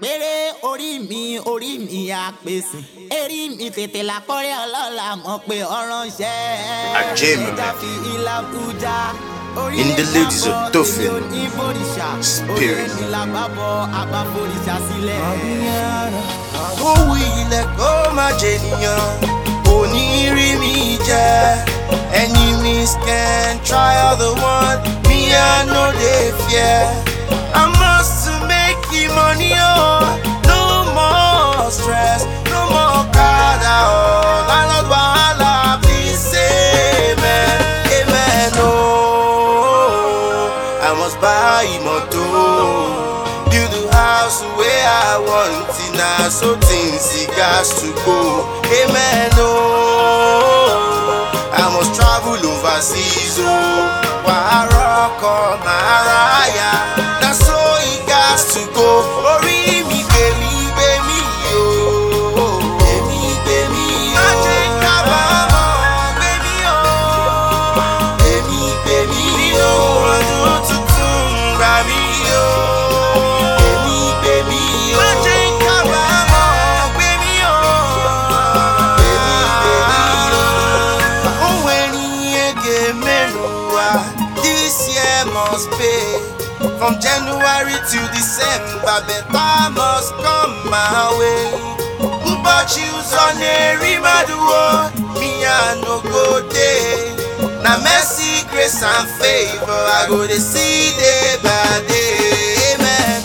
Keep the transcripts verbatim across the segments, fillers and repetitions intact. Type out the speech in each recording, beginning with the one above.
Àpèrè orí mi orí mi àpèsè erí mi tètè làkọ́rẹ́ ọlọ́lá mọ̀ pé ọ̀ràn ṣẹ́. Ajayma ẹja fi ilà bújá. In the ladies of Tofin Spirit. Orí mi làgbàbọ̀ àgbàforíṣà sílẹ̀. Owó ilẹ̀ kó má jẹ nìyàn, òní rí mi jẹ́. Enemies can try all the one, me I no dey fear. I must make the money, oh, no more stress, no more kada, oh, landlord wahala, please say amen, amen, oh. I must buy motor, build a house where I want it now, so things it got to go, amen, oh. I must travel overseas, oh. Why rock on my raya? That's so it got to go. Ori mi baby, baby, yo. Baby, baby, yo. I drink kabamo, baby, yo. Baby, baby, yo. I do to tunga me, yo. Baby, baby, yo. I drink kabamo, baby, yo. Baby, baby, yo. Oh, when you get me. This year must pay. From January to December, better must come my way. Who bought shoes on a rimaduo? Me I no go day. Now mercy, grace and favor, I go to see day by day. Amen.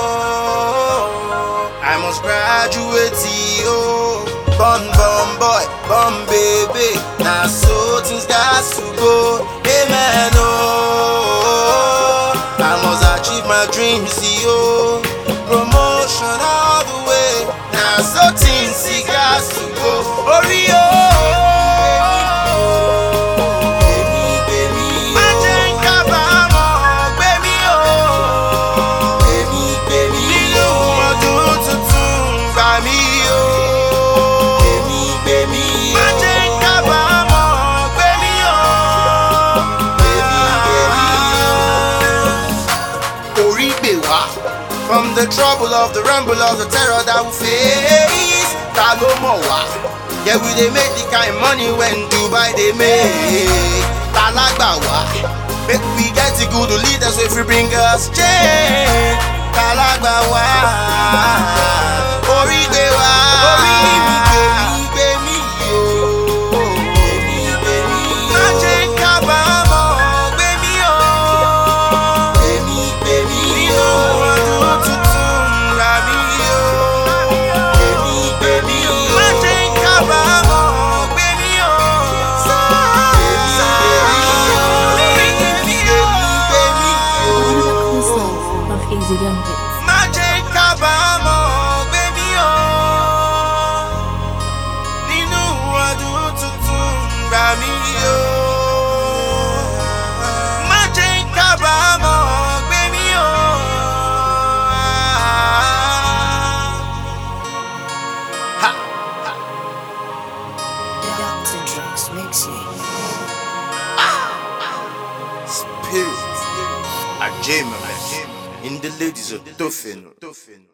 Oh, I must graduate, oh. Bun bun boy, bun baby. Now so things got to go. Amen. Oh, I must achieve my dreams, oh. Promotion all the way. Now so things it got to go. Hurry oh. From the trouble of the rumble of the terror that we face, Tago Mowa. Yeah, we they make the kind of money when Dubai they make. Talagbawa, make we get the good leaders if we bring us change. Talagbawa, Oribewa, Ori mi baby yo, baby baby, Magic Kabamo, baby yo, baby baby yo. Magic Kabamo, baby, oh. Ninu adu tutun rami, oh. Magic Kabamo, baby, oh. Ha, ha. Doctor Drugs mixing. Spirit. Ajayma in the ladies of Tofin.